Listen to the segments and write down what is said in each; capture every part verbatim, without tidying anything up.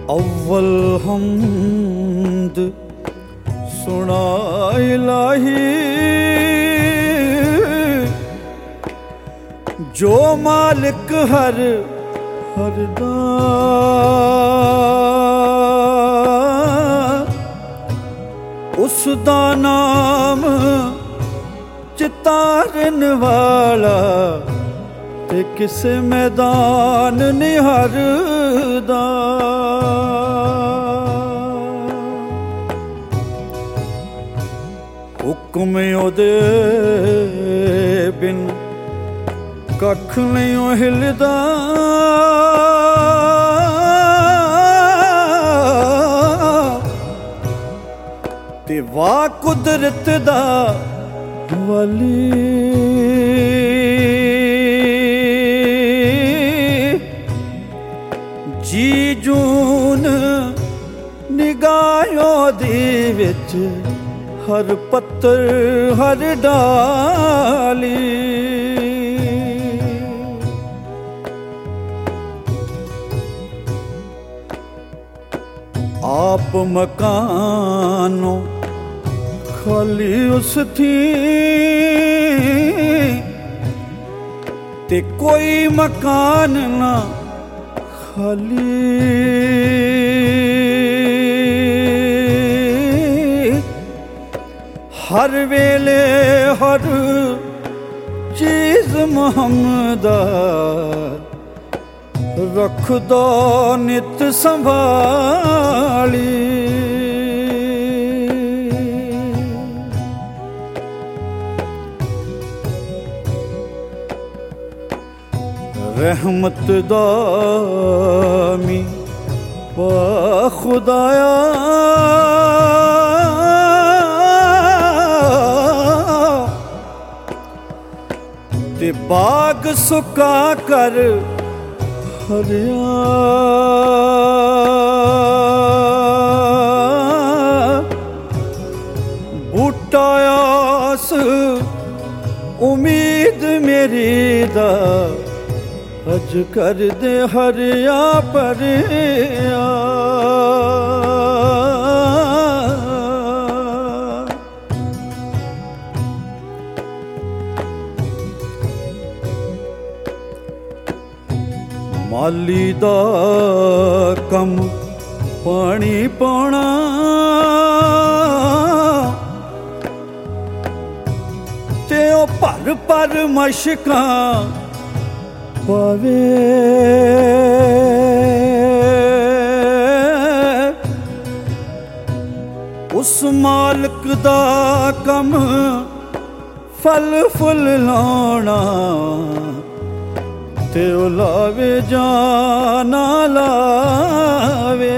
अव्वल हमद सुना इलाही, जो मालिक हर हर दा उस दा नाम चितारन वाला ते किसे मैदान निहारदा। हुक्म ओदे बिन कख नहीं हिलदा, ते वाह कुदरत दा वली। जी जून निगाहों दी विच हर पत्तर हर डाली। आप मकानों खाली उस थी, ते कोई मकान ना खाली। हर वेले हर चीज मुहम्मदा रख दो नित संभाली। रहमत दामी पा खुदाया, ते बाग सुका कर हरिया। बूटा आस उम्मीद मेरी दा अज कर दे हरिया परिया। माली दा कम पानी पाना, ते ओ भर भर मशकां पावे। उस मालिक दा कम फल फुल लाना, ते ओ लावे जाना लावे।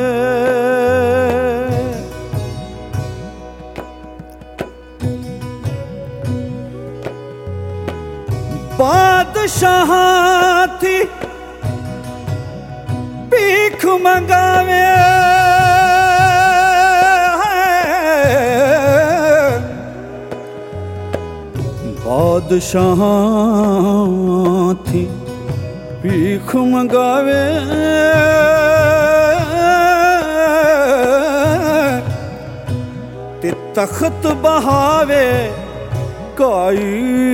बादशाहां थी भीख मंगावे, बादशाहां थी भीख मंगावे। ते तख्त बहावे काई,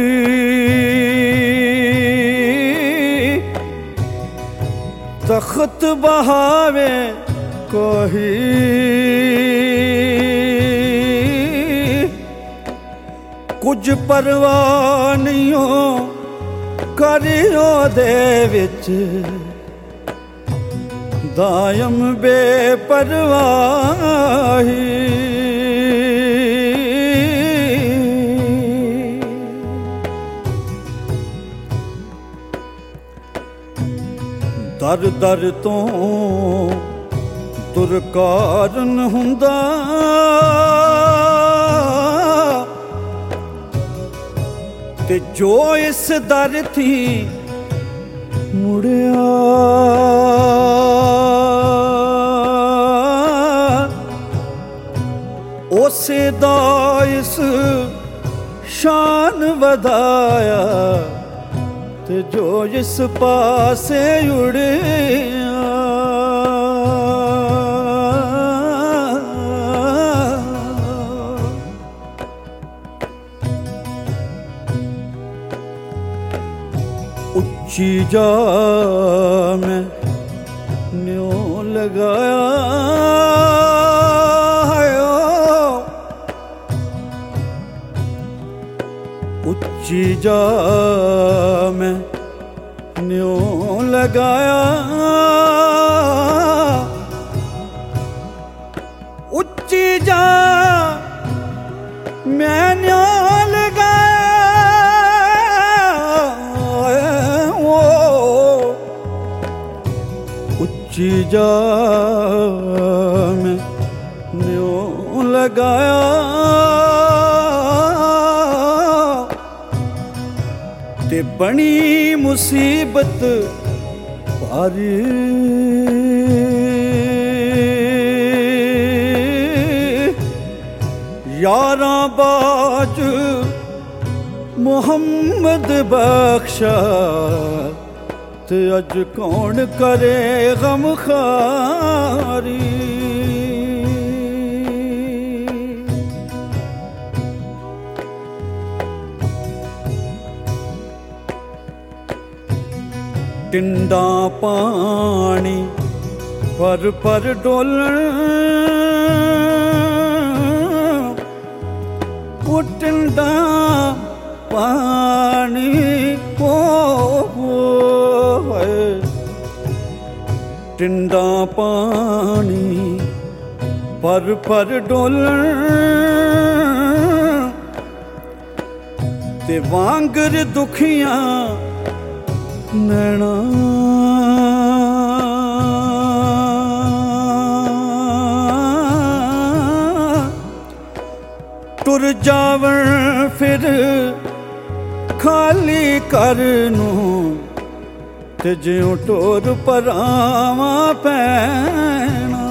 तख्त बहावे कोही। कुछ परवाह नहीं हो करियो दे विच, दायम बेपरवाही। दर दर तो दुरकाਰਨ हुंदा, ते जो इस दर थी मुड़िया। उसे दा इस शान वधाया, ते जो इस पासे उड़िया। ਉੱਚੀ ਜਾ ਮੈਂ ਨਿਉ ਲਗਾਇਆ ਉੱਚੀ ਜਾ ਮੈਂ ਨਿਉ ਲਗਾਇਆ ਉੱਚੀ ਜਾ ਮੈਂ ਨਿਉ ਉੱਚੀ ਜਾ ਮੈਂ ਨਿਉ ਲਗਾਇਆ ਤੇ ਬਣੀ ਮੁਸੀਬਤ ਭਾਰੀ ਯਾਰਾਂ ਬਾਜ ਮੁਹੰਮਦ ਬਖਸ਼ਾ ਤੇ ਅੱਜ ਕੌਣ ਕਰੇ ਗਮਖਾਰੀ ਟਿੰਡਾ ਪਾਣੀ ਪਰ ਪਰ ਡੋਲਣ ਉਹ ਟਿੰਡਾ ਪਾਣੀ ਕੋ ਟਿੰਡਾ ਪਾਣੀ ਪਰ ਪਰ ਡੋਲਣ ਤੇ ਵਾਂਗਰ ਦੁਖੀਆਂ ਨੈਣਾ ਟੁਰ ਜਾਵਣ ਫਿਰ ਖਾਲੀ ਘਰ ਨੂੰ ਤੇ ਜਿਉਂ ਟੋਰ ਪਰਾਵਾਂ ਪੈਣਾ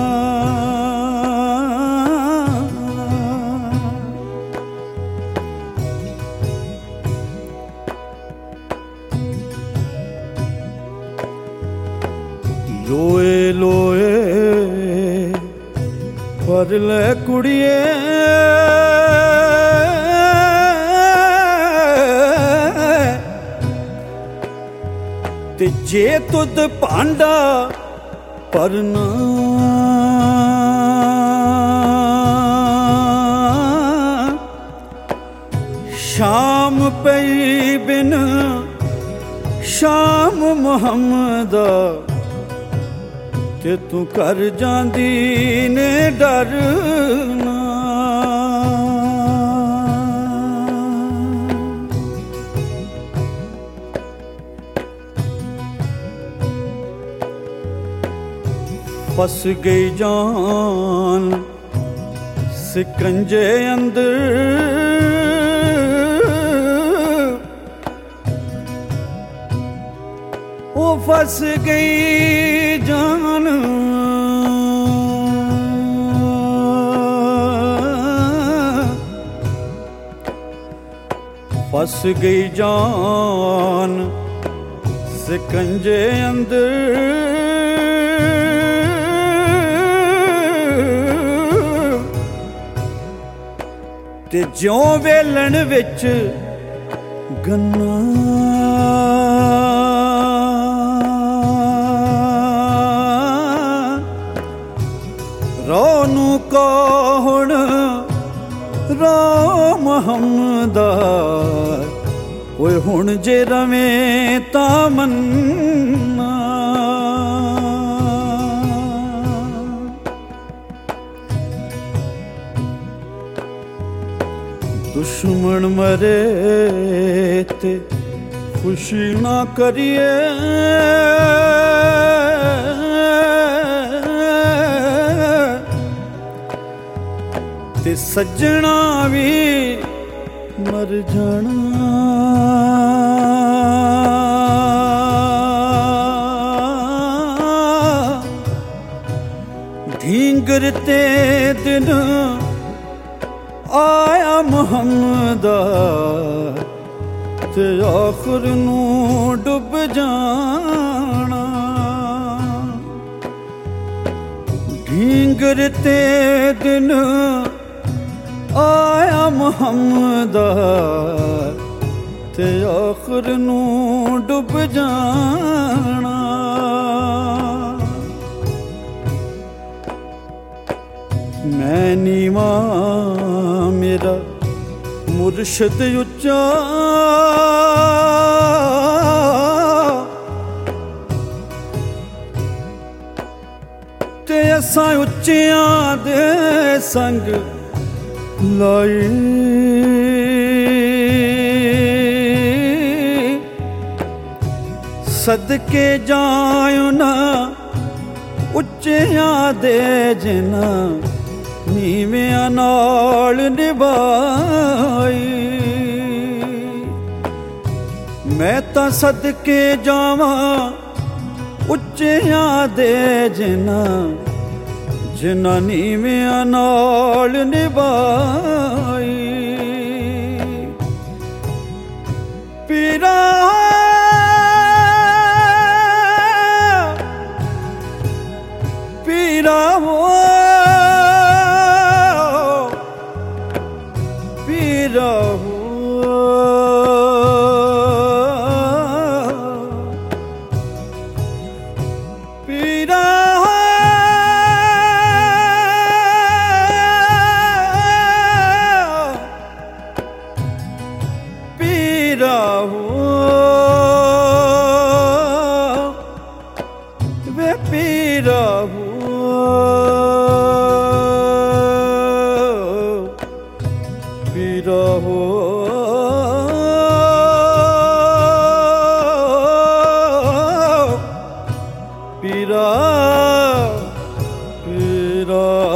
ਲੋਏ ਲੋਏ ਪਰ ਲੈ ਕੁੜੀਏ ਤੇ ਜੇ ਤੁਧ ਭਾਂਡਾ ਭਰਨਾ ਸ਼ਾਮ ਪਈ ਬਿਨ ਸ਼ਾਮ ਮੁਹੰਮਦਾ ਤੇ ਤੂੰ ਕਰ ਜਾਂਦੀ ਨੇ ਡਰਨਾ फस गई जान सिकंजे अंदर ओ फस गई जान फस गई जान सिकंजे अंदर ਤੇ ਜਿਉਂ ਵੇਲਣ ਵਿੱਚ ਗੰਨਾ ਰੋ ਨੂੰ ਕੌਣ ਰੋ ਮੁਹੰਮਦਾ ਓਏ ਹੁਣ ਜੇ ਰਵੇਂ ਤਾਂ ਮੰਨਾ दुश्मन मरे ते खुशी ना करिए ते सज्जना भी मर जाना ढींगरते दिन आया मुहम्मदा ते आखिर नूं डुब जाना ढींगरते दिन आया मुहम्मदा ते आखिर नूं डुब जाना। मैं नीवा मेरा मुर्शद उच्चा, ते असां उच्चियां दे संग लाई। सदके जायो ना उच्चियां दे जिना नीवियां नाल निभाई। मैं तां सदके जावां उच्चियां दे जिना जिना नीवियां नाल निभाई। पीरा पीरा हो पीरा हो पीरा पीरा हो वे पीरा हो पीरा हो पीरा पीरा